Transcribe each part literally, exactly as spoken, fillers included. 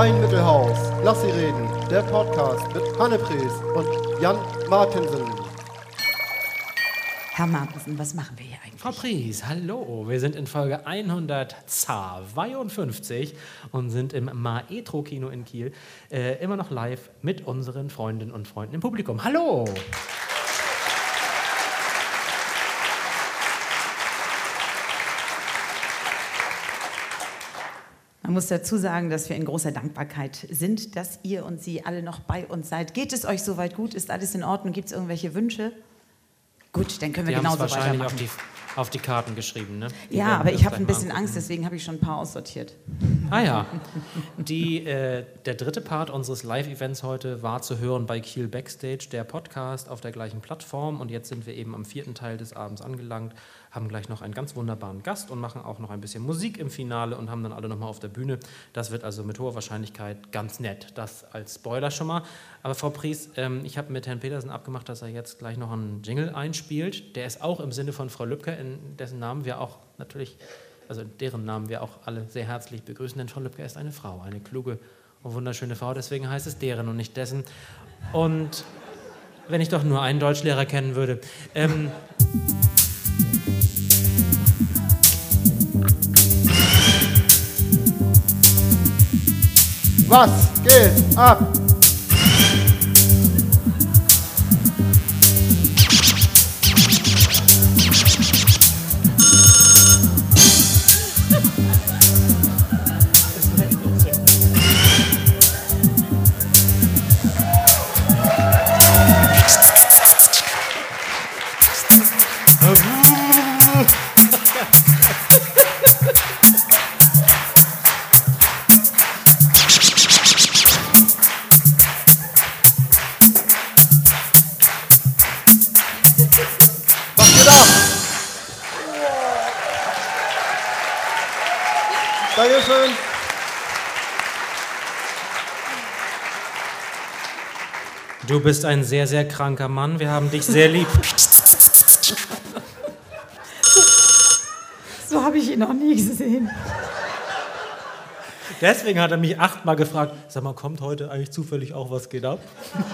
Rhein-Mittelhaus, lass sie reden, der Podcast mit Hanne Prees und Jan Martensen. Herr Martensen, was machen wir hier eigentlich? Frau Prees, hallo. Wir sind in Folge hundertzweiundfünfzig und sind im Maestro-Kino in Kiel äh, immer noch live mit unseren Freundinnen und Freunden im Publikum. Hallo! Man muss dazu sagen, dass wir in großer Dankbarkeit sind, dass ihr und Sie alle noch bei uns seid. Geht es euch soweit gut? Ist alles in Ordnung? Gibt es irgendwelche Wünsche? Gut, dann können wir Die genauso haben es wahrscheinlich weitermachen. auf die, auf die Karten geschrieben, ne? Die Ja, werden aber wir ich habe gleich ein mal bisschen angucken. Angst, deswegen habe ich schon ein paar aussortiert. Ah ja, Die, äh, der dritte Part unseres Live-Events heute war zu hören bei Kiel Backstage, der Podcast auf der gleichen Plattform. Und jetzt sind wir eben am vierten Teil des Abends angelangt, haben gleich noch einen ganz wunderbaren Gast und machen auch noch ein bisschen Musik im Finale und haben dann alle nochmal auf der Bühne. Das wird also mit hoher Wahrscheinlichkeit ganz nett. Das als Spoiler schon mal. Aber Frau Prees, ähm, ich habe mit Herrn Petersen abgemacht, dass er jetzt gleich noch einen Jingle einspielt. Der ist auch im Sinne von Frau Lübke, in dessen Namen wir auch natürlich... also deren Namen wir auch alle sehr herzlich begrüßen, denn Frau Lübke ist eine Frau, eine kluge und wunderschöne Frau, deswegen heißt es deren und nicht dessen. Und wenn ich doch nur einen Deutschlehrer kennen würde. Ähm Was geht ab? Was geht ab? Dankeschön. Du bist ein sehr, sehr kranker Mann, wir haben dich sehr lieb. So habe ich ihn noch nie gesehen. Deswegen hat er mich achtmal gefragt, sag mal, kommt heute eigentlich zufällig auch was geht ab?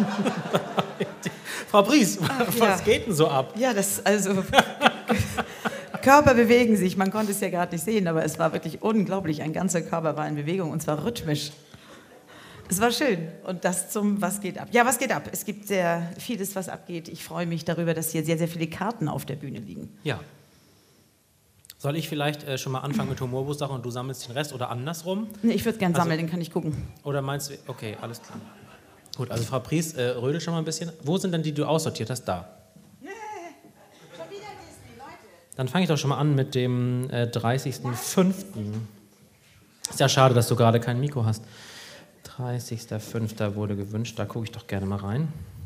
Frau Prees, was ja. geht denn so ab? Ja, das also... Körper bewegen sich, man konnte es ja gerade nicht sehen, aber es war wirklich unglaublich. Ein ganzer Körper war in Bewegung und zwar rhythmisch. Es war schön. Und das zum Was geht ab? Ja, was geht ab? Es gibt sehr vieles, was abgeht. Ich freue mich darüber, dass hier sehr, sehr viele Karten auf der Bühne liegen. Ja. Soll ich vielleicht äh, schon mal anfangen mit Humorbuchsachen und du sammelst den Rest oder andersrum? Nee, ich würde gern Also- sammeln, den kann ich gucken. Oder meinst du, okay, alles klar. Gut, also Frau Prees, äh, rödel schon mal ein bisschen. Wo sind denn die, die du aussortiert hast? Da. Schon wieder Disney, Leute. Dann fange ich doch schon mal an mit dem äh, dreißigsten fünften Ist ja schade, dass du gerade kein Mikro hast. dreißigsten fünften wurde gewünscht, da gucke ich doch gerne mal rein.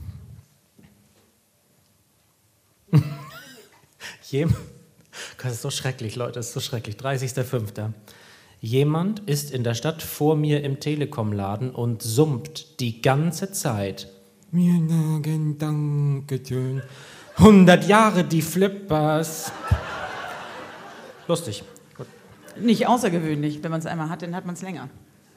Jem- Das ist so schrecklich, Leute, das ist so schrecklich. dreißigsten fünften Jemand ist in der Stadt vor mir im Telekom-Laden und summt die ganze Zeit. Wir sagen Dankeschön. hundert Jahre die Flippers. Lustig. Gut. Nicht außergewöhnlich. Wenn man es einmal hat, dann hat man es länger.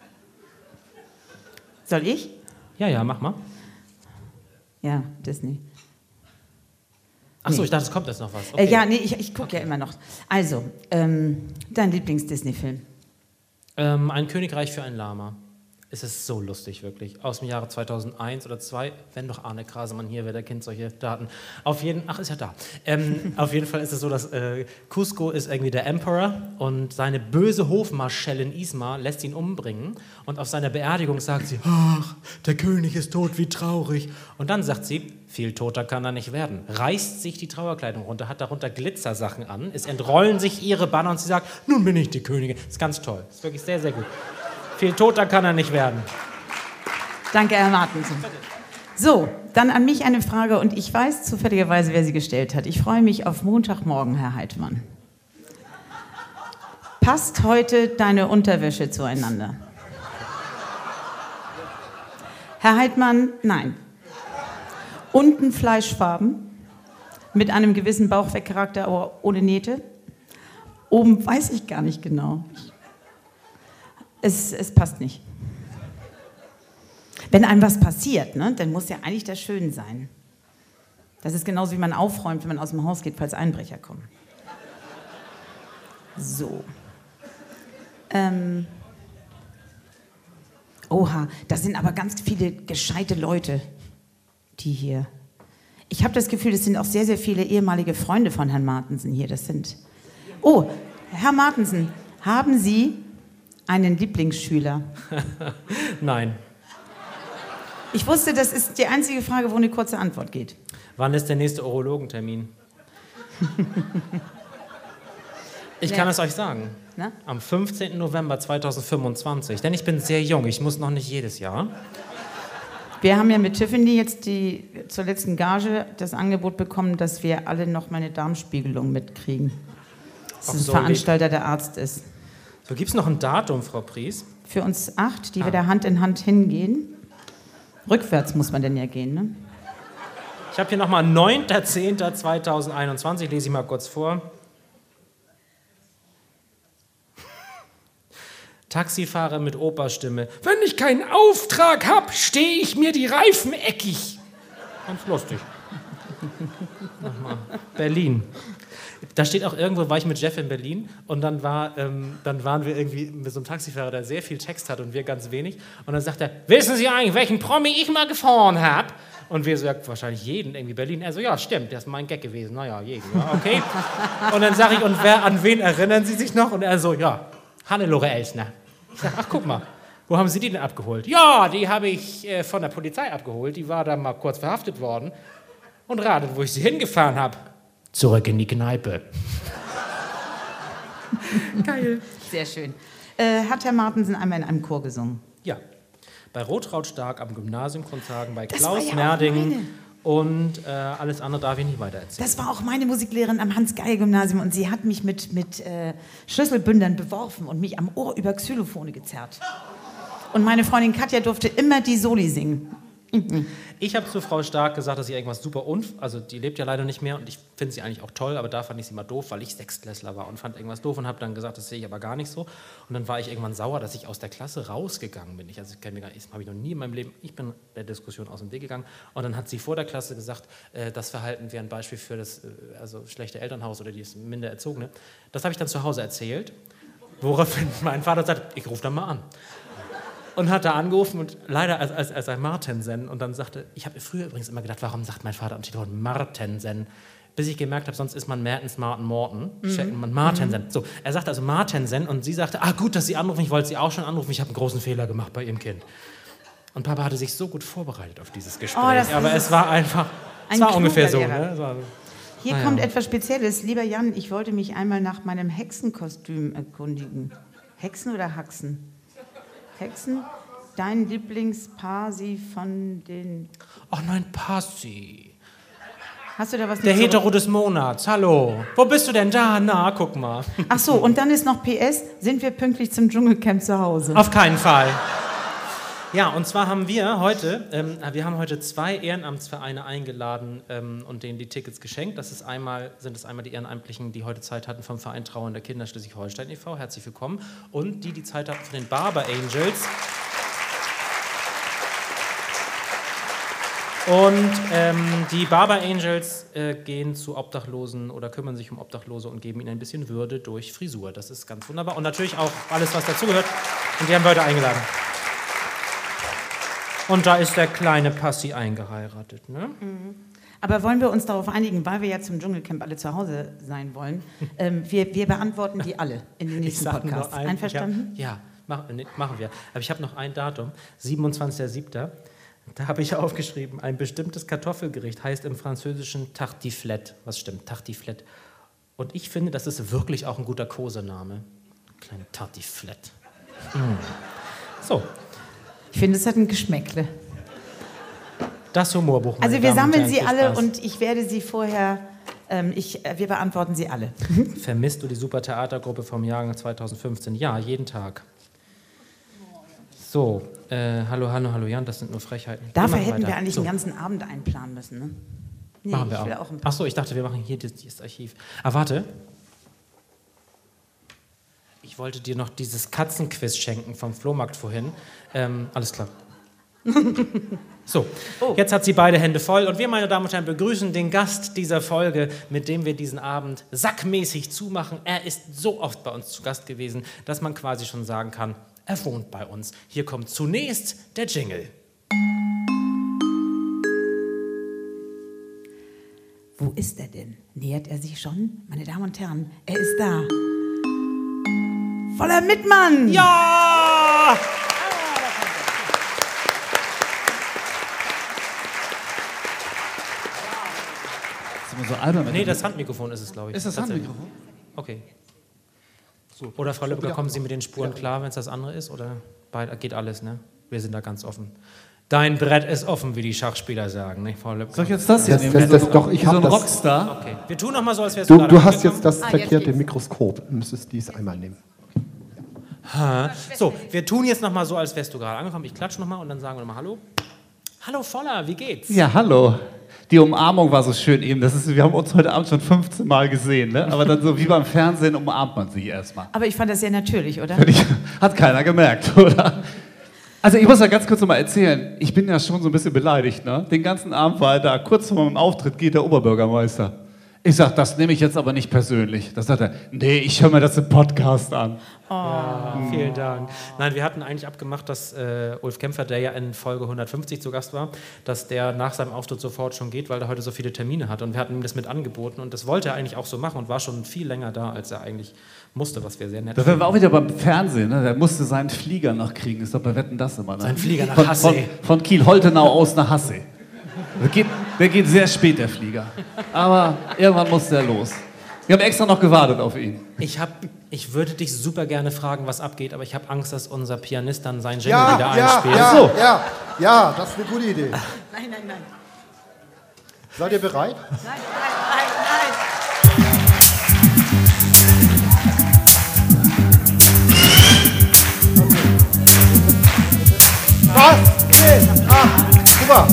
Soll ich? Ja, ja, mach mal. Ja, Disney. Achso, Nee. ich dachte, es kommt jetzt noch was. Äh, ja, nee, ich, ich gucke ja immer noch. Also, ähm, dein Lieblings-Disney-Film? Ähm, ein Königreich für ein Lama. Es ist so lustig, wirklich. Aus dem Jahre zweitausendeins oder zwei, wenn doch Arne Krasemann hier wäre, der kennt solche Daten. Auf jeden, ach, ist ja da. Ähm, auf jeden Fall ist es so, dass äh, Cusco ist irgendwie der Emperor und seine böse Hofmarschallin Isma lässt ihn umbringen und auf seiner Beerdigung sagt sie, ach, der König ist tot, wie traurig. Und dann sagt sie, viel toter kann er nicht werden. Reißt sich die Trauerkleidung runter, hat darunter Glitzersachen an, es entrollen sich ihre Banner und sie sagt, nun bin ich die Königin. Ist ganz toll, ist wirklich sehr, sehr gut. Viel toter kann er nicht werden. Danke, Herr Martensen. So, dann an mich eine Frage und ich weiß zufälligerweise, wer sie gestellt hat. Ich freue mich auf Montagmorgen, Herr Heidmann. Passt heute deine Unterwäsche zueinander? Herr Heidmann, nein. Unten Fleischfarben mit einem gewissen Bauchwegcharakter, aber ohne Nähte. Oben weiß ich gar nicht genau. Es, es passt nicht. Wenn einem was passiert, ne, dann muss ja eigentlich das schön sein. Das ist genauso, wie man aufräumt, wenn man aus dem Haus geht, falls Einbrecher kommen. So. Ähm. Oha, das sind aber ganz viele gescheite Leute, die hier... Ich habe das Gefühl, es sind auch sehr, sehr viele ehemalige Freunde von Herrn Martensen hier. Das sind... Oh, Herr Martensen, haben Sie einen Lieblingsschüler? Nein. Ich wusste, das ist die einzige Frage, wo eine kurze Antwort geht. Wann ist der nächste Urologentermin? Ich kann es euch sagen. Na? Am fünfzehnten November zweitausendfünfundzwanzig. Denn ich bin sehr jung, ich muss noch nicht jedes Jahr. Wir haben ja mit Tiffany jetzt die, zur letzten Gage das Angebot bekommen, dass wir alle noch mal eine Darmspiegelung mitkriegen. Dass ein so Veranstalter der Arzt ist. So, gibt es noch ein Datum, Frau Pries? Für uns acht, die Ah. wir da Hand in Hand hingehen. Rückwärts muss man denn ja gehen, ne? Ich habe hier nochmal neunter zehnter zweitausendeinundzwanzig, lese ich mal kurz vor. Taxifahrer mit Operstimme. Wenn ich keinen Auftrag habe, stehe ich mir die Reifen eckig. Ganz lustig. Nochmal. Berlin. Da steht auch irgendwo, war ich mit Jeff in Berlin und dann, war, ähm, dann waren wir irgendwie mit so einem Taxifahrer, der sehr viel Text hat und wir ganz wenig. Und dann sagt er, wissen Sie eigentlich, welchen Promi ich mal gefahren habe? Und wir so, ja, wahrscheinlich jeden, irgendwie Berlin. Er so, ja, stimmt, das ist mein Gag gewesen. Naja, jeden, ja, okay. Und dann sage ich, und wer, an wen erinnern Sie sich noch? Und er so, ja, Hannelore Elsner. Ich sage, ach, guck mal, wo haben Sie die denn abgeholt? Ja, die habe ich äh, von der Polizei abgeholt. Die war da mal kurz verhaftet worden. Und ratet, wo ich sie hingefahren habe. Zurück in die Kneipe. Geil. Sehr schön. Äh, hat Herr Martensen einmal in einem Chor gesungen? Ja, bei Rotraud Stark am Gymnasium Grundhagen, bei Das Klaus war ja auch Merding meine. und äh, alles andere darf ich nicht weiter erzählen. Das war auch meine Musiklehrerin am Hans-Geil-Gymnasium und sie hat mich mit, mit äh, Schlüsselbündern beworfen und mich am Ohr über Xylophone gezerrt. Und meine Freundin Katja durfte immer die Soli singen. Ich habe zu Frau Stark gesagt, dass sie irgendwas super unf... Also die lebt ja leider nicht mehr und ich finde sie eigentlich auch toll, aber da fand ich sie mal doof, weil ich Sechstklässler war und fand irgendwas doof und habe dann gesagt, das sehe ich aber gar nicht so. Und dann war ich irgendwann sauer, dass ich aus der Klasse rausgegangen bin. Ich, also ich kenne mir gar nicht, das habe ich noch nie in meinem Leben... Ich bin der Diskussion aus dem Weg gegangen und dann hat sie vor der Klasse gesagt, äh, das Verhalten wäre ein Beispiel für das äh, also schlechte Elternhaus oder das minder Erzogene. Das habe ich dann zu Hause erzählt, woraufhin mein Vater sagt, ich rufe dann mal an. Und hat da angerufen und leider als, als, als ein Martensen und dann sagte, ich habe früher übrigens immer gedacht, warum sagt mein Vater am Telefon Martensen? Bis ich gemerkt habe, sonst ist man Mertens, Marten, Morten. Mhm. Man Martensen. Mhm. So, er sagte also Martensen und sie sagte, ah gut, dass Sie anrufen, ich wollte Sie auch schon anrufen, ich habe einen großen Fehler gemacht bei Ihrem Kind. Und Papa hatte sich so gut vorbereitet auf dieses Gespräch, Oh, das aber es war einfach, es ein war ungefähr so. Lehrer. Ne? Es war, Hier naja. kommt etwas Spezielles. Lieber Jan, ich wollte mich einmal nach meinem Hexenkostüm erkundigen. Hexen oder Haxen? Hexen? Dein Lieblingspasi von den... Ach nein, Passi. Hast du da was Der nicht so- Hetero des Monats, hallo. Wo bist du denn da? Na, guck mal. Ach so, und dann ist noch P S, sind wir pünktlich zum Dschungelcamp zu Hause? Auf keinen Fall. Ja, und zwar haben wir heute, ähm, wir haben heute zwei Ehrenamtsvereine eingeladen ähm, und denen die Tickets geschenkt. Das ist einmal, sind es einmal die Ehrenamtlichen, die heute Zeit hatten vom Verein Trauernde Kinder Schleswig-Holstein e V. Herzlich willkommen. Und die, die Zeit hatten von den Barber Angels. Und ähm, die Barber Angels äh, gehen zu Obdachlosen oder kümmern sich um Obdachlose und geben ihnen ein bisschen Würde durch Frisur. Das ist ganz wunderbar. Und natürlich auch alles, was dazugehört. Und die haben wir heute eingeladen. Und da ist der kleine Passi eingeheiratet. Ne? Mhm. Aber wollen wir uns darauf einigen, weil wir ja zum Dschungelcamp alle zu Hause sein wollen, ähm, wir, wir beantworten die alle in den nächsten sag nur Podcasts. ein- Einverstanden? Ja, ja mach, nee, machen wir. Aber ich habe noch ein Datum, siebenundzwanzigster siebter Da habe ich aufgeschrieben, ein bestimmtes Kartoffelgericht heißt im Französischen Tartiflette. Was stimmt? Tartiflette. Und ich finde, das ist wirklich auch ein guter Kosename. Kleine Tartiflette. Mm. So, Ich finde, es hat ein Geschmäckle. das Humorbuch. meine Also wir Damen und sammeln Herren, sie viel alle Spaß. und ich werde sie vorher, ähm, ich, äh, wir beantworten sie alle. Vermisst du die Super Theatergruppe vom Jahrgang zweitausendfünfzehn? Ja, jeden Tag. So, äh, hallo, hallo, hallo Jan, das sind nur Frechheiten. Dafür machen hätten weiter. wir eigentlich so. einen ganzen Abend einplanen müssen. Ne? Nee, Machen ich wir will auch. auch ein Ach so, ich dachte, wir machen hier das, das Archiv. Ah, warte. Ich wollte dir noch dieses Katzenquiz schenken vom Flohmarkt vorhin. Ähm, alles klar. So, oh. Jetzt hat sie beide Hände voll und wir, meine Damen und Herren, begrüßen den Gast dieser Folge, mit dem wir diesen Abend sackmäßig zumachen. Er ist so oft bei uns zu Gast gewesen, dass man quasi schon sagen kann, er wohnt bei uns. Hier kommt zunächst der Jingle. Wo ist er denn? Nähert er sich schon? Meine Damen und Herren, er ist da. Voller Mittmann! Ja! So albern, nee, das Handmikrofon ist es, glaube ich. Ist das Handmikrofon? Okay. So. Oder Frau Lübcker, kommen Sie mit den Spuren klar, wenn es das andere ist? Oder geht alles, ne? Wir sind da ganz offen. Dein Brett ist offen, wie die Schachspieler sagen, nicht, Frau Lübcker? Soll ich jetzt das hier das, nehmen? das, das, das, doch, ich so ein das. Rockstar? Okay. Wir tun noch mal so, als wärst du du gerade Du hast jetzt das ah, verkehrte jetzt Mikroskop. Du müsstest dies einmal nehmen. Ha. So, wir tun jetzt noch mal so, als wärst du gerade angekommen. Ich klatsche noch mal und dann sagen wir noch mal Hallo. Hallo Voller, wie geht's? Ja, hallo. Die Umarmung war so schön eben. Das ist, wir haben uns heute Abend schon fünfzehn Mal gesehen, ne? Aber dann so wie beim Fernsehen umarmt man sich erstmal. Aber ich fand das sehr natürlich, oder? Hat keiner gemerkt, oder? Also ich muss ja ganz kurz noch mal erzählen, ich bin ja schon so ein bisschen beleidigt, ne? Den ganzen Abend war er da, kurz vor meinem Auftritt geht der Oberbürgermeister. Ich sag, das nehme ich jetzt aber nicht persönlich. Da sagt er, nee, ich höre mir das im Podcast an. Oh. Ja, vielen Dank. Nein, wir hatten eigentlich abgemacht, dass äh, Ulf Kämpfer, der ja in Folge hundertfünfzig zu Gast war, dass der nach seinem Auftritt sofort schon geht, weil er heute so viele Termine hat. Und wir hatten ihm das mit angeboten und das wollte er eigentlich auch so machen und war schon viel länger da, als er eigentlich musste, was wir sehr nett fanden. Da war auch wieder beim Fernsehen, ne? Der musste seinen Flieger noch kriegen. Ist doch bei Wetten, das immer, ne? Seinen Flieger nach von, Hassee. Von, von Kiel-Holtenau aus nach Hassee. Der geht, der geht sehr spät, der Flieger. Aber irgendwann muss der los. Wir haben extra noch gewartet auf ihn. Ich, hab, ich würde dich super gerne fragen, was abgeht, aber ich habe Angst, dass unser Pianist dann seinen Jingle Ja, wieder ja, einspielt. ja, so. ja, ja, das ist eine gute Idee. Nein, nein, nein. Seid ihr bereit? Nein, nein, nein, nein. Was geht? Ah, super.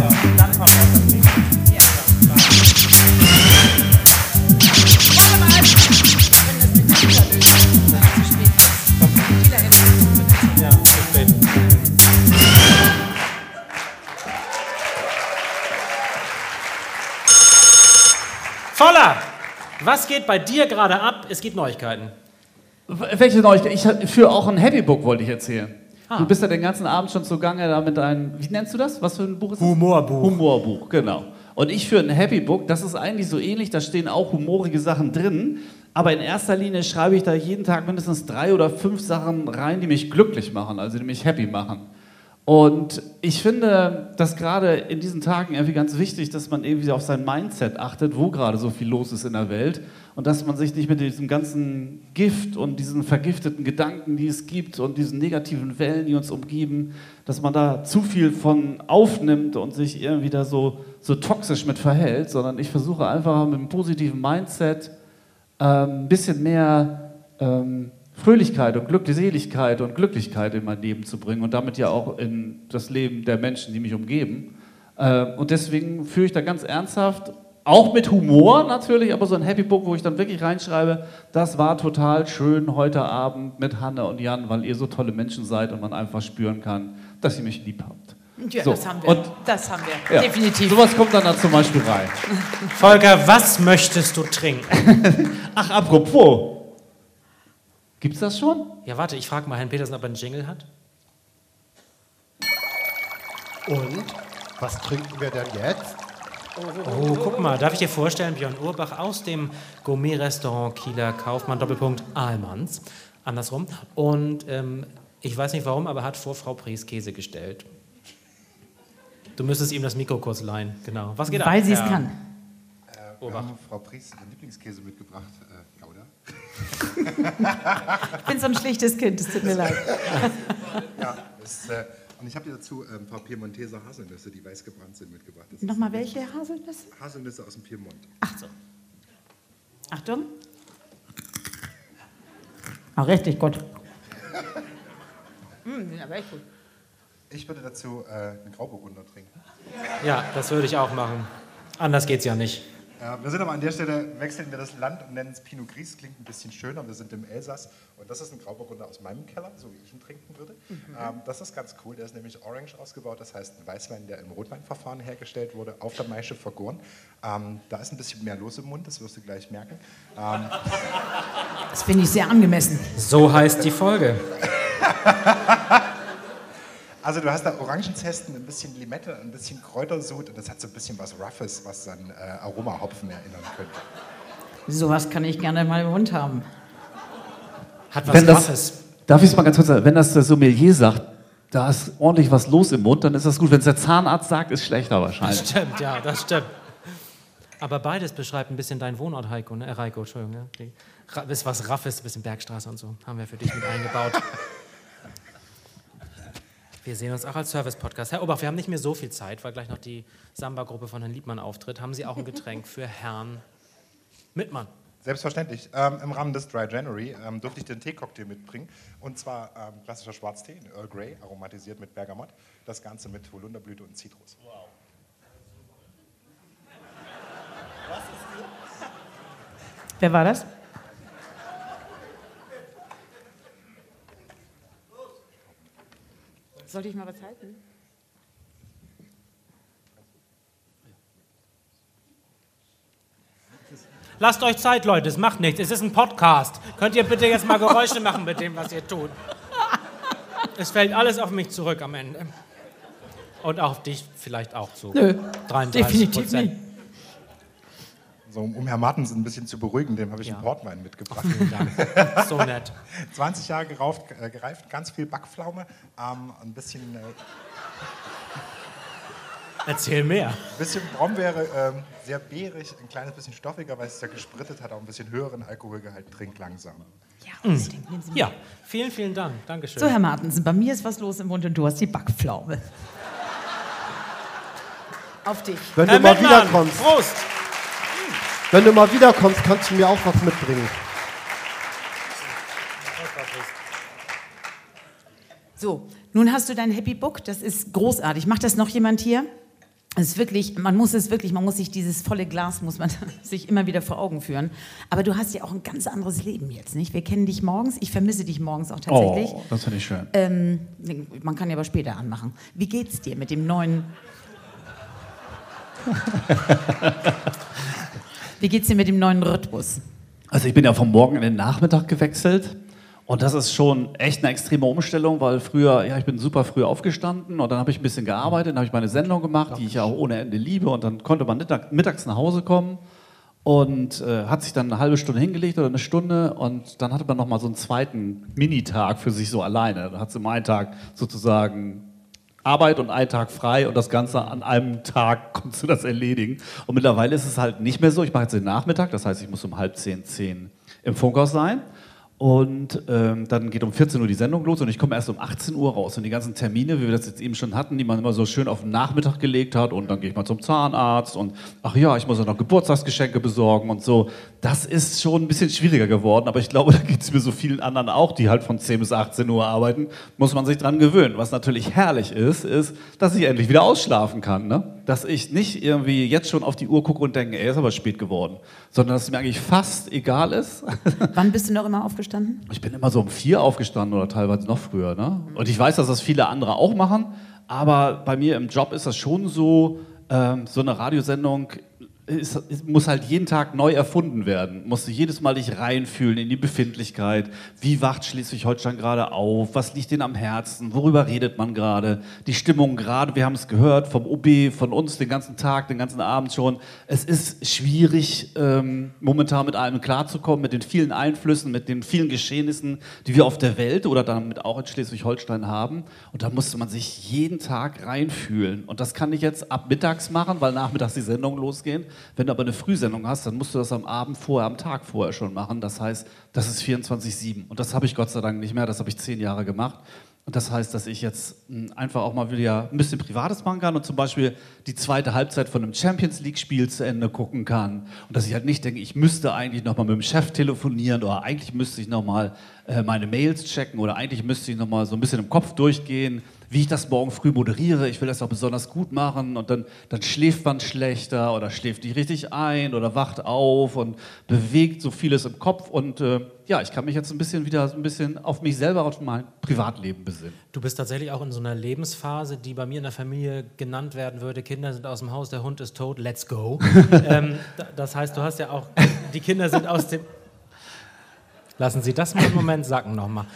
Voller! Was geht bei dir gerade ab? Es gibt Neuigkeiten. Welche Neuigkeiten? Ich führe auch ein Happy Book, wollte ich erzählen. Ah. Du bist ja den ganzen Abend schon zugange da mit einem, wie nennst du das? Was für ein Buch ist das? Humorbuch. Humorbuch, genau. Und ich führe ein Happy Book, das ist eigentlich so ähnlich, da stehen auch humorige Sachen drin, aber in erster Linie schreibe ich da jeden Tag mindestens drei oder fünf Sachen rein, die mich glücklich machen, also die mich happy machen. Und ich finde, dass gerade in diesen Tagen irgendwie ganz wichtig, dass man irgendwie auf sein Mindset achtet, wo gerade so viel los ist in der Welt und dass man sich nicht mit diesem ganzen Gift und diesen vergifteten Gedanken, die es gibt und diesen negativen Wellen, die uns umgeben, dass man da zu viel von aufnimmt und sich irgendwie da so, so toxisch mit verhält, sondern ich versuche einfach mit einem positiven Mindset ähm, ein bisschen mehr ähm, Fröhlichkeit und Glückseligkeit und Glücklichkeit in mein Leben zu bringen und damit ja auch in das Leben der Menschen, die mich umgeben. Und deswegen führe ich da ganz ernsthaft, auch mit Humor natürlich, aber so ein Happy Book, wo ich dann wirklich reinschreibe, das war total schön heute Abend mit Hanne und Jan, weil ihr so tolle Menschen seid und man einfach spüren kann, dass ihr mich lieb habt. Ja, so. das haben wir. Und, das haben wir, ja, definitiv. Sowas kommt dann da zum Beispiel rein. Volker, was möchtest du trinken? Ach, apropos. Gibt's das schon? Ja, warte, ich frage mal Herrn Petersen, ob er einen Jingle hat. Und was trinken wir denn jetzt? Oh, guck mal, darf ich dir vorstellen, Björn Urbach aus dem Gourmet-Restaurant Kieler Kaufmann, Doppelpunkt Ahlmanns, andersrum. Und ähm, ich weiß nicht warum, aber er hat vor Frau Pries Käse gestellt. Du müsstest ihm das Mikro kurz leihen, genau. Was geht ab? Weil sie es Herr kann. Äh, wir haben Frau Pries Lieblingskäse mitgebracht. Äh, ja, oder? Ich bin so ein schlichtes Kind, es tut mir leid. Ja, das, äh, und ich habe dir dazu äh, ein paar Piemonteser Haselnüsse, die weiß gebrannt sind, mitgebracht. Das Nochmal welche Haselnüsse? Haselnüsse aus dem Piemont. Ach so. Achtung. Ach, richtig gut. mm, sind aber echt gut. Ich würde dazu äh, einen Grauburgunder trinken. Ja, das würde ich auch machen. Anders geht's ja nicht. Äh, wir sind aber an der Stelle, wechseln wir das Land und nennen es Pinot Gris, klingt ein bisschen schöner. Wir sind im Elsass und das ist ein Grauburgunder aus meinem Keller, so wie ich ihn trinken würde. Mhm. Ähm, das ist ganz cool, der ist nämlich orange ausgebaut, das heißt ein Weißwein, der im Rotweinverfahren hergestellt wurde, auf der Maische vergoren. Ähm, da ist ein bisschen mehr los im Mund, das wirst du gleich merken. Ähm, das finde ich sehr angemessen. So heißt die Folge. Also du hast da Orangenzesten, ein bisschen Limette, ein bisschen Kräutersud und das hat so ein bisschen was Roughes, was an äh, Aromahopfen erinnern könnte. Sowas kann ich gerne mal im Mund haben. Hat was Wenn das, Roughes. darf ich es mal ganz kurz sagen, wenn das der Sommelier sagt, da ist ordentlich was los im Mund, dann ist das gut. Wenn es der Zahnarzt sagt, ist schlechter wahrscheinlich. Das stimmt, ja, das stimmt. Aber beides beschreibt ein bisschen deinen Wohnort, Heiko, ne? Äh, Reiko, Entschuldigung. Ne? Die, ist was Raffes, ein bisschen Bergstraße und so. Haben wir für dich mit eingebaut. Wir sehen uns auch als Service-Podcast. Herr Obach, wir haben nicht mehr so viel Zeit, weil gleich noch die Samba-Gruppe von Herrn Liebmann auftritt. Haben Sie auch ein Getränk für Herrn Mittmann? Selbstverständlich. Ähm, Im Rahmen des Dry January ähm, durfte ich den Teecocktail mitbringen. Und zwar ähm, klassischer Schwarztee, in Earl Grey, aromatisiert mit Bergamott. Das Ganze mit Holunderblüte und Zitrus. Wow. Wer war das? Sollte ich mal was halten? Lasst euch Zeit, Leute, es macht nichts. Es ist ein Podcast. Könnt ihr bitte jetzt mal Geräusche machen mit dem, was ihr tut? Es fällt alles auf mich zurück am Ende. Und auf dich vielleicht auch zu. Nö, dreiunddreißig Prozent. definitiv nicht. So, um, um Herrn Martens ein bisschen zu beruhigen, dem habe ich Ja. einen Portwein mitgebracht. Vielen Dank. So nett. zwanzig Jahre gerauft, äh, gereift, ganz viel Backpflaume, ähm, ein bisschen, äh, Erzähl mehr. bisschen Brombeere, ähm, sehr beerig, ein kleines bisschen stoffiger, weil es ja gesprittet hat, auch ein bisschen höheren Alkoholgehalt. Trink langsam. Ja, unbedingt. Nehmen Sie mit. Ja, vielen, vielen Dank. Dankeschön. So, Herr Martensen, bei mir ist was los im Mund und du hast die Backpflaume. Auf dich. Wenn Herr du mal Mittmann, wiederkommst, Prost. wenn du mal wiederkommst, kannst du mir auch was mitbringen. So, nun hast du dein Happy Book, das ist großartig. Macht das noch jemand hier? Es ist wirklich, man muss es wirklich, man muss sich dieses volle Glas, muss man sich immer wieder vor Augen führen. Aber du hast ja auch ein ganz anderes Leben jetzt, nicht? Wir kennen dich morgens, ich vermisse dich morgens auch tatsächlich. Oh, das finde ich schön. Ähm, man kann ja aber später anmachen. Wie geht's dir mit dem neuen... Wie geht's dir mit dem neuen Rhythmus? Also ich bin ja vom Morgen in den Nachmittag gewechselt und das ist schon echt eine extreme Umstellung, weil früher, ja, ich bin super früh aufgestanden und dann habe ich ein bisschen gearbeitet, dann habe ich meine Sendung gemacht, die ich ja auch ohne Ende liebe und dann konnte man mittags nach Hause kommen und äh, hat sich dann eine halbe Stunde hingelegt oder eine Stunde und dann hatte man nochmal so einen zweiten Minitag für sich so alleine. Da hat sie mal einen Tag sozusagen Arbeit und einen Tag frei und das Ganze an einem Tag konntest du das erledigen. Und mittlerweile ist es halt nicht mehr so. Ich mache jetzt den Nachmittag, das heißt, ich muss um halb zehn, zehn im Funkhaus sein. Und ähm, dann geht um vierzehn Uhr die Sendung los und ich komme erst um achtzehn Uhr raus. Und die ganzen Termine, wie wir das jetzt eben schon hatten, die man immer so schön auf den Nachmittag gelegt hat und dann gehe ich mal zum Zahnarzt und ach ja, ich muss auch noch Geburtstagsgeschenke besorgen und so. Das ist schon ein bisschen schwieriger geworden, aber ich glaube, da geht es mir so vielen anderen auch, die halt von zehn bis achtzehn Uhr arbeiten, muss man sich dran gewöhnen. Was natürlich herrlich ist, ist, dass ich endlich wieder ausschlafen kann, ne? Dass ich nicht irgendwie jetzt schon auf die Uhr gucke und denke, ey, ist aber spät geworden, sondern dass es mir eigentlich fast egal ist. Wann bist du noch immer aufgestanden? Ich bin immer so um vier aufgestanden oder teilweise noch früher. Ne? Und ich weiß, dass das viele andere auch machen, aber bei mir im Job ist das schon so, ähm, so eine Radiosendung ist, ist, muss halt jeden Tag neu erfunden werden. Musst du jedes Mal dich reinfühlen in die Befindlichkeit. Wie wacht Schleswig-Holstein gerade auf? Was liegt denen am Herzen? Worüber redet man gerade? Die Stimmung gerade, wir haben es gehört vom O B, von uns den ganzen Tag, den ganzen Abend schon. Es ist schwierig, ähm, momentan mit allem klarzukommen, mit den vielen Einflüssen, mit den vielen Geschehnissen, die wir auf der Welt oder damit auch in Schleswig-Holstein haben. Und da musste man sich jeden Tag reinfühlen. Und das kann ich jetzt ab mittags machen, weil nachmittags die Sendungen losgehen. Wenn du aber eine Frühsendung hast, dann musst du das am Abend vorher, am Tag vorher schon machen. Das heißt, das ist vierundzwanzig sieben. Und das habe ich Gott sei Dank nicht mehr. Das habe ich zehn Jahre gemacht. Und das heißt, dass ich jetzt mh, einfach auch mal wieder ein bisschen Privates machen kann und zum Beispiel die zweite Halbzeit von einem Champions-League-Spiel zu Ende gucken kann. Und dass ich halt nicht denke, ich müsste eigentlich nochmal mit dem Chef telefonieren oder eigentlich müsste ich nochmal äh, meine Mails checken oder eigentlich müsste ich nochmal so ein bisschen im Kopf durchgehen, wie ich das morgen früh moderiere. Ich will das auch besonders gut machen und dann, dann schläft man schlechter oder schläft nicht richtig ein oder wacht auf und bewegt so vieles im Kopf. Und äh, ja, ich kann mich jetzt ein bisschen wieder so ein bisschen auf mich selber, auf mein Privatleben besinnen. Du bist tatsächlich auch in so einer Lebensphase, die bei mir in der Familie genannt werden würde, Kinder sind aus dem Haus, der Hund ist tot, let's go. ähm, das heißt, du hast ja auch, die Kinder sind aus dem... Lassen Sie das mal einen Moment sacken nochmal.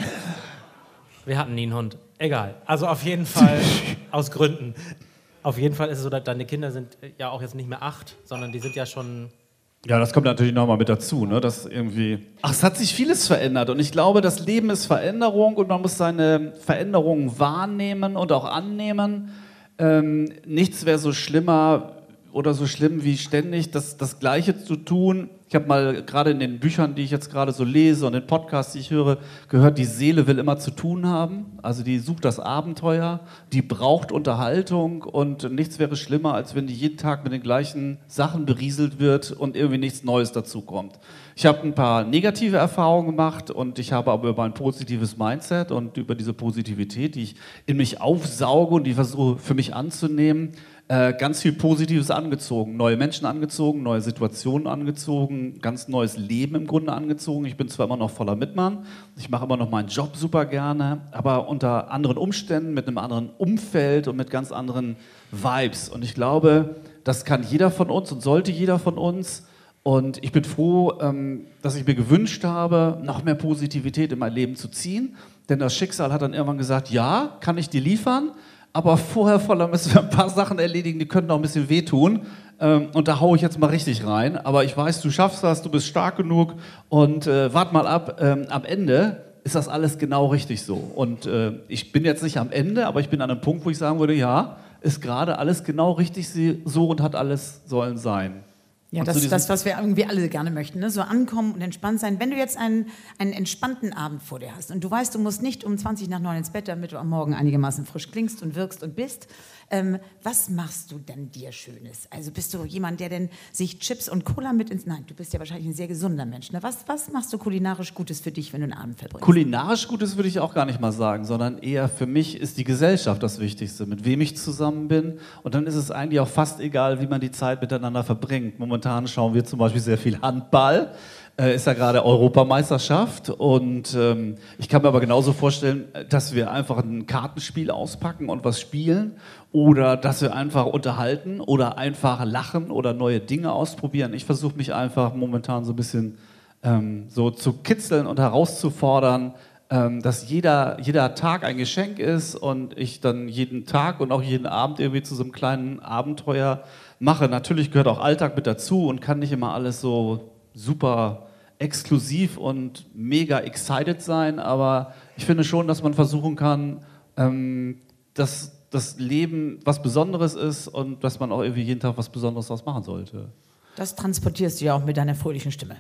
Wir hatten nie einen Hund. Egal. Also auf jeden Fall, aus Gründen. Auf jeden Fall ist es so, dass deine Kinder sind ja auch jetzt nicht mehr acht, sondern die sind ja schon... Ja, das kommt natürlich nochmal mit dazu, ne? Dass irgendwie... Ach, es hat sich vieles verändert und ich glaube, das Leben ist Veränderung und man muss seine Veränderungen wahrnehmen und auch annehmen. Ähm, nichts wäre so schlimmer oder so schlimm wie ständig das, das Gleiche zu tun. Ich habe mal gerade in den Büchern, die ich jetzt gerade so lese und den Podcasts, die ich höre, gehört, die Seele will immer zu tun haben. Also die sucht das Abenteuer, die braucht Unterhaltung und nichts wäre schlimmer, als wenn die jeden Tag mit den gleichen Sachen berieselt wird und irgendwie nichts Neues dazukommt. Ich habe ein paar negative Erfahrungen gemacht und ich habe aber über ein positives Mindset und über diese Positivität, die ich in mich aufsauge und die versuche für mich anzunehmen, äh, ganz viel Positives angezogen. Neue Menschen angezogen, neue Situationen angezogen, ganz neues Leben im Grunde angezogen. Ich bin zwar immer noch voller Mitmann, ich mache immer noch meinen Job super gerne, aber unter anderen Umständen, mit einem anderen Umfeld und mit ganz anderen Vibes. Und ich glaube, das kann jeder von uns und sollte jeder von uns. Und ich bin froh, ähm, dass ich mir gewünscht habe, noch mehr Positivität in mein Leben zu ziehen. Denn das Schicksal hat dann irgendwann gesagt, ja, kann ich dir liefern, aber vorher voller müssen wir ein paar Sachen erledigen, die könnten auch ein bisschen wehtun. Ähm, und da haue ich jetzt mal richtig rein. Aber ich weiß, du schaffst das, du bist stark genug und äh, wart mal ab, ähm, am Ende ist das alles genau richtig so. Und äh, ich bin jetzt nicht am Ende, aber ich bin an einem Punkt, wo ich sagen würde, ja, ist gerade alles genau richtig so und hat alles sollen sein. Ja, das ist das, was wir irgendwie alle gerne möchten, ne? So ankommen und entspannt sein. Wenn du jetzt einen, einen entspannten Abend vor dir hast und du weißt, du musst nicht um zwanzig nach neun ins Bett, damit du am Morgen einigermaßen frisch klingst und wirkst und bist, ähm, was machst du denn dir Schönes? Also bist du jemand, der denn sich Chips und Cola mit ins... Nein, du bist ja wahrscheinlich ein sehr gesunder Mensch. Ne? Was, was machst du kulinarisch Gutes für dich, wenn du einen Abend verbringst? Kulinarisch Gutes würde ich auch gar nicht mal sagen, sondern eher für mich ist die Gesellschaft das Wichtigste, mit wem ich zusammen bin. Und dann ist es eigentlich auch fast egal, wie man die Zeit miteinander verbringt. Momentan schauen wir zum Beispiel sehr viel Handball. Äh, ist ja gerade Europameisterschaft und ähm, ich kann mir aber genauso vorstellen, dass wir einfach ein Kartenspiel auspacken und was spielen oder dass wir einfach unterhalten oder einfach lachen oder neue Dinge ausprobieren. Ich versuche mich einfach momentan so ein bisschen ähm, so zu kitzeln und herauszufordern, ähm, dass jeder, jeder Tag ein Geschenk ist und ich dann jeden Tag und auch jeden Abend irgendwie zu so einem kleinen Abenteuer mache. Natürlich gehört auch Alltag mit dazu und kann nicht immer alles so super exklusiv und mega excited sein, aber ich finde schon, dass man versuchen kann, ähm, dass das Leben was Besonderes ist und dass man auch irgendwie jeden Tag was Besonderes daraus machen sollte. Das transportierst du ja auch mit deiner fröhlichen Stimme.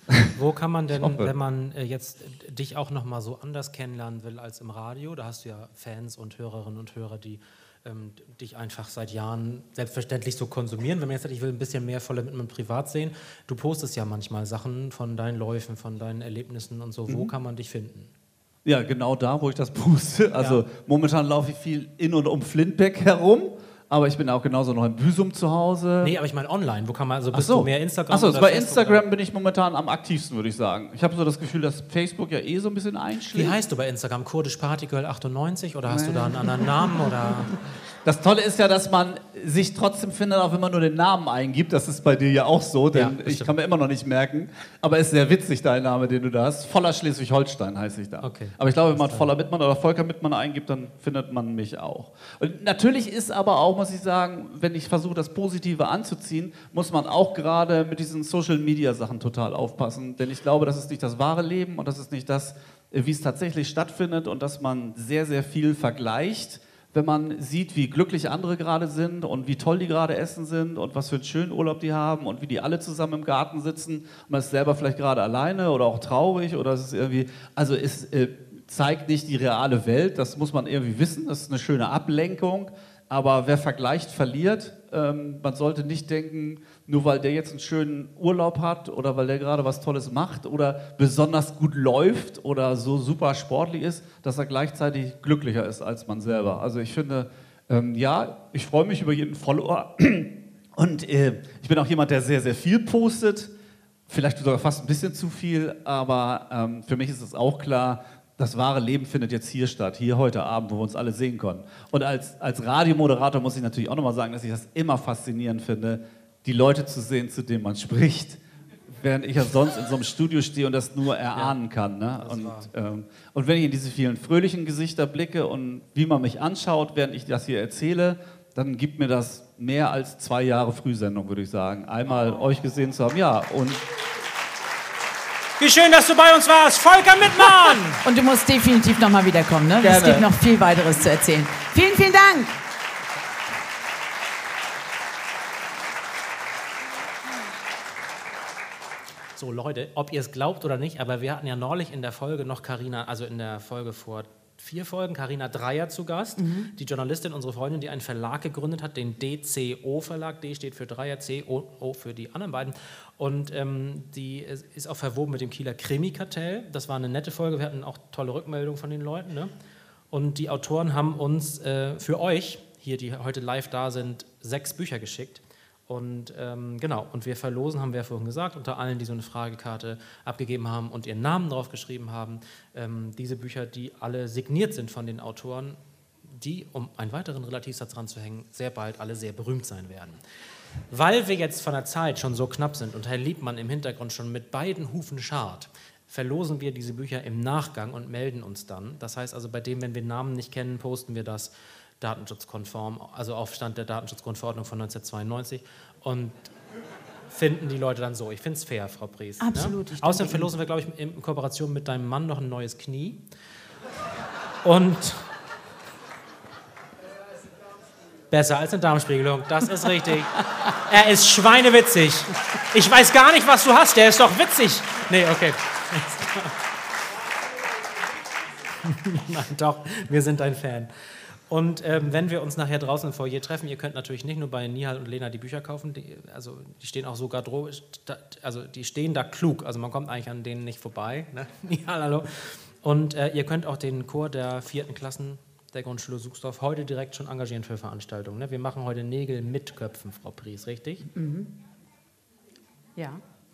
Wo kann man denn, wenn man äh, jetzt dich auch noch mal so anders kennenlernen will als im Radio, da hast du ja Fans und Hörerinnen und Hörer, die ähm, dich einfach seit Jahren selbstverständlich so konsumieren. Wenn man jetzt sagt, ich will ein bisschen mehr voller mit privat sehen, du postest ja manchmal Sachen von deinen Läufen, von deinen Erlebnissen und so. Mhm. Wo kann man dich finden? Ja, genau da, wo ich das poste. Also ja. Momentan laufe ich viel in und um Flintbeck herum. Aber ich bin auch genauso noch in Büsum zu Hause. Nee, aber ich meine online. Wo kann man, also bist so. du mehr Instagram? Achso, bei Instagram oder? Bin ich momentan am aktivsten, würde ich sagen. Ich habe so das Gefühl, dass Facebook ja eh so ein bisschen einschlägt. Wie heißt du bei Instagram? Kurdisch Partygirl achtundneunzig oder hast nee. du da einen anderen Namen? Oder? Das Tolle ist ja, dass man sich trotzdem findet, auch wenn man nur den Namen eingibt. Das ist bei dir ja auch so, denn ja, ich kann mir immer noch nicht merken. Aber es ist sehr witzig, dein Name, den du da hast. Voller Schleswig-Holstein heiße ich da. Okay. Aber ich glaube, wenn man Voller Mittmann oder Volker Mittmann eingibt, dann findet man mich auch. Und natürlich ist aber auch, muss ich sagen, wenn ich versuche, das Positive anzuziehen, muss man auch gerade mit diesen Social-Media-Sachen total aufpassen. Denn ich glaube, das ist nicht das wahre Leben und das ist nicht das, wie es tatsächlich stattfindet und dass man sehr, sehr viel vergleicht, wenn man sieht, wie glücklich andere gerade sind und wie toll die gerade essen sind und was für einen schönen Urlaub die haben und wie die alle zusammen im Garten sitzen und man ist selber vielleicht gerade alleine oder auch traurig oder es ist irgendwie, also ist äh, zeigt nicht die reale Welt, das muss man irgendwie wissen, das ist eine schöne Ablenkung, aber wer vergleicht, verliert. Ähm, man sollte nicht denken, nur weil der jetzt einen schönen Urlaub hat oder weil der gerade was Tolles macht oder besonders gut läuft oder so super sportlich ist, dass er gleichzeitig glücklicher ist als man selber. Also ich finde, ähm, ja, ich freue mich über jeden Follower und äh, ich bin auch jemand, der sehr, sehr viel postet, vielleicht sogar fast ein bisschen zu viel, aber ähm, für mich ist es auch klar, das wahre Leben findet jetzt hier statt, hier heute Abend, wo wir uns alle sehen können. Und als, als Radiomoderator muss ich natürlich auch nochmal sagen, dass ich das immer faszinierend finde, die Leute zu sehen, zu denen man spricht, während ich ja sonst in so einem Studio stehe und das nur erahnen kann. Ne? Und, ähm, und wenn ich in diese vielen fröhlichen Gesichter blicke und wie man mich anschaut, während ich das hier erzähle, dann gibt mir das mehr als zwei Jahre Frühsendung, würde ich sagen. Einmal euch gesehen zu haben, ja, und... Wie schön, dass du bei uns warst, Volker Mittmann! Und du musst definitiv nochmal wiederkommen, ne? Gerne. Es gibt noch viel weiteres zu erzählen. Vielen, vielen Dank! So Leute, ob ihr es glaubt oder nicht, aber wir hatten ja neulich in der Folge noch Carina, also in der Folge vor vier Folgen, Carina Dreier zu Gast, mhm. die Journalistin, unsere Freundin, die einen Verlag gegründet hat, den D C O-Verlag. D steht für Dreier, C, O, O für die anderen beiden. Und ähm, die ist auch verwoben mit dem Kieler Krimi-Kartell. Das war eine nette Folge, wir hatten auch tolle Rückmeldungen von den Leuten. Ne? Und die Autoren haben uns äh, für euch, hier die heute live da sind, sechs Bücher geschickt. Und ähm, genau, und wir verlosen, haben wir ja vorhin gesagt, unter allen, die so eine Fragekarte abgegeben haben und ihren Namen drauf geschrieben haben, ähm, diese Bücher, die alle signiert sind von den Autoren, die, um einen weiteren Relativsatz ranzuhängen, sehr bald alle sehr berühmt sein werden. Weil wir jetzt von der Zeit schon so knapp sind und Herr Liebmann im Hintergrund schon mit beiden Hufen scharrt, verlosen wir diese Bücher im Nachgang und melden uns dann. Das heißt also, bei dem, wenn wir Namen nicht kennen, posten wir das datenschutzkonform, also auf Stand der Datenschutzgrundverordnung von neunzehnhundertzweiundneunzig und finden die Leute dann so. Ich finde es fair, Frau Pries. Absolut. Ne? Außerdem verlosen wir, glaube ich, in Kooperation mit deinem Mann noch ein neues Knie. Und besser als eine Darmspiegelung, das ist richtig. Er ist schweinewitzig. Ich weiß gar nicht, was du hast, der ist doch witzig. Nee, okay. Nein, doch, wir sind ein Fan. Und ähm, wenn wir uns nachher draußen im Foyer treffen, ihr könnt natürlich nicht nur bei Nihal und Lena die Bücher kaufen, die, also die stehen auch so Garderobe, also die stehen da klug, also man kommt eigentlich an denen nicht vorbei. Ne? Nihal, hallo. Und äh, ihr könnt auch den Chor der vierten Klassen der Grundschule Suchsdorf heute direkt schon engagieren für Veranstaltungen. Ne? Wir machen heute Nägel mit Köpfen, Frau Pries, richtig? Mhm. Ja.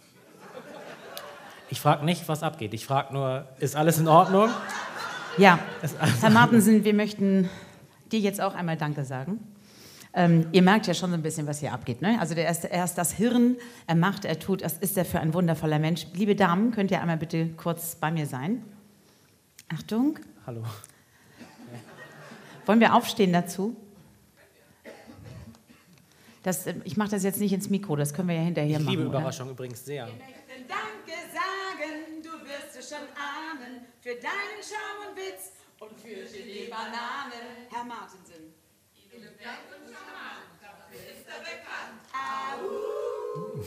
Ich frage nicht, was abgeht. Ich frage nur, ist alles in Ordnung? Ja, Herr Martensen, wir möchten dir jetzt auch einmal Danke sagen. Ähm, ihr merkt ja schon so ein bisschen, was hier abgeht. Ne? Also der ist, er ist das Hirn, er macht, er tut, das ist er für ein wundervoller Mensch. Liebe Damen, könnt ihr einmal bitte kurz bei mir sein? Achtung. Hallo. Wollen wir aufstehen dazu? Das, ich mache das jetzt nicht ins Mikro, das können wir ja hinterher ich machen. Ich liebe oder? Überraschung übrigens sehr. Wir möchten Danke sagen, du wirst es schon ahnen, für deinen Charme und Witz und für die Bananen. Herr Martensen. Dafür ist er bekannt. Au.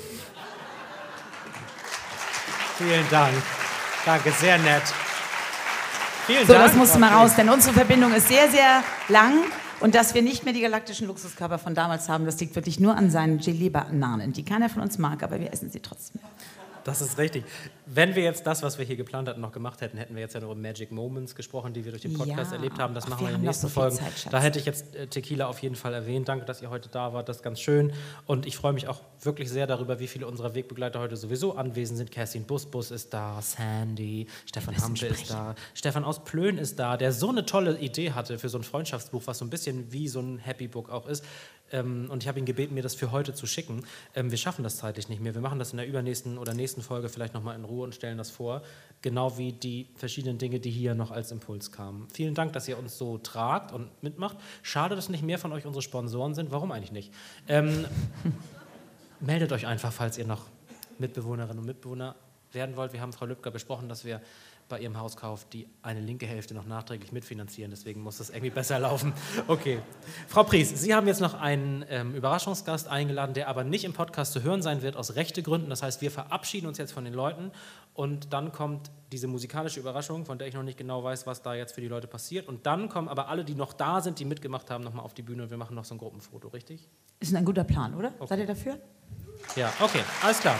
Vielen Dank. Danke, sehr nett. Vielen so, Dank. das musste mal raus, denn unsere Verbindung ist sehr, sehr lang. Und dass wir nicht mehr die galaktischen Luxuskörper von damals haben, das liegt wirklich nur an seinen Gelee-Bananen, die keiner von uns mag, aber wir essen sie trotzdem. Das ist richtig. Wenn wir jetzt das, was wir hier geplant hatten, noch gemacht hätten, hätten wir jetzt ja nur um Magic Moments gesprochen, die wir durch den Podcast Ja. erlebt haben. Das Ach, machen wir wir in haben den noch nächsten so viel Folgen. Zeit, Schatz. Da hätte ich jetzt äh, Tequila auf jeden Fall erwähnt. Danke, dass ihr heute da wart. Das ist ganz schön. Und ich freue mich auch wirklich sehr darüber, wie viele unserer Wegbegleiter heute sowieso anwesend sind. Kerstin Busbus ist da, Sandy, Stefan Hampe ist da, Stefan aus Plön ist da, der so eine tolle Idee hatte für so ein Freundschaftsbuch, was so ein bisschen wie so ein Happy Book auch ist. Ähm, und ich habe ihn gebeten, mir das für heute zu schicken. Ähm, wir schaffen das zeitlich nicht mehr. Wir machen das in der übernächsten oder nächsten Folge vielleicht nochmal in Ruhe und stellen das vor. Genau wie die verschiedenen Dinge, die hier noch als Impuls kamen. Vielen Dank, dass ihr uns so tragt und mitmacht. Schade, dass nicht mehr von euch unsere Sponsoren sind. Warum eigentlich nicht? Ähm, meldet euch einfach, falls ihr noch Mitbewohnerinnen und Mitbewohner werden wollt. Wir haben Frau Lübcker besprochen, dass wir bei ihrem Hauskauf die eine linke Hälfte noch nachträglich mitfinanzieren. Deswegen muss das irgendwie besser laufen. Okay. Frau Pries, Sie haben jetzt noch einen ähm, Überraschungsgast eingeladen, der aber nicht im Podcast zu hören sein wird, aus rechte Gründen. Das heißt, wir verabschieden uns jetzt von den Leuten und dann kommt diese musikalische Überraschung, von der ich noch nicht genau weiß, was da jetzt für die Leute passiert. Und dann kommen aber alle, die noch da sind, die mitgemacht haben, nochmal auf die Bühne und wir machen noch so ein Gruppenfoto, richtig? Ist ein guter Plan, oder? Okay. Seid ihr dafür? Ja, okay, alles klar.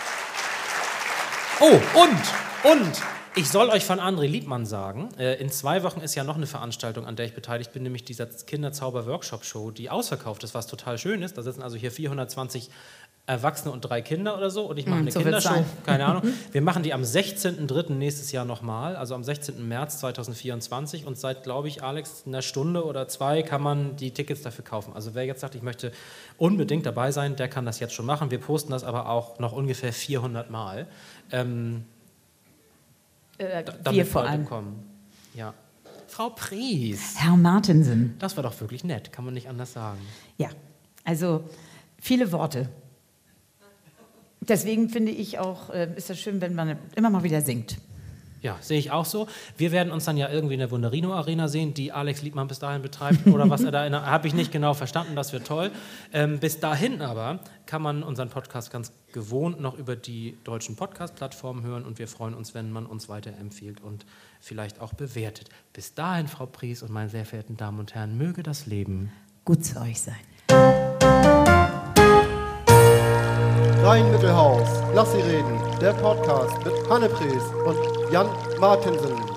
Oh, und, und, ich soll euch von André Liebmann sagen, äh, in zwei Wochen ist ja noch eine Veranstaltung, an der ich beteiligt bin, nämlich dieser Kinderzauber-Workshop-Show, die ausverkauft ist, was total schön ist. Da sitzen also hier vierhundertzwanzig Erwachsene und drei Kinder oder so und ich mache eine so wird's Kindershow, sein. keine Ahnung. Wir machen die am sechzehnten dritten nächstes Jahr nochmal, also am sechzehnten März zweitausendvierundzwanzig und seit, glaube ich, Alex, einer Stunde oder zwei kann man die Tickets dafür kaufen. Also wer jetzt sagt, ich möchte unbedingt dabei sein, der kann das jetzt schon machen. Wir posten das aber auch noch ungefähr vierhundert Mal. Ähm, Äh, damit wir vor Leute allem. kommen. Ja. Frau Pries, Herr Martensen. das war doch wirklich nett, kann man nicht anders sagen. Ja, also viele Worte. Deswegen finde ich auch, äh, ist das schön, wenn man immer mal wieder singt. Ja, sehe ich auch so. Wir werden uns dann ja irgendwie in der Wunderino Arena sehen, die Alex Liebmann bis dahin betreibt oder was er da in habe ich nicht genau verstanden, das wird toll. Ähm, bis dahin aber kann man unseren Podcast ganz gewohnt noch über die deutschen Podcast-Plattformen hören und wir freuen uns, wenn man uns weiterempfiehlt und vielleicht auch bewertet. Bis dahin, Frau Pries und meine sehr verehrten Damen und Herren, möge das Leben Gut zu euch sein. Rhein-Mittelhaus, lass sie reden. Der Podcast mit Hanne Pries und Jan Martensen.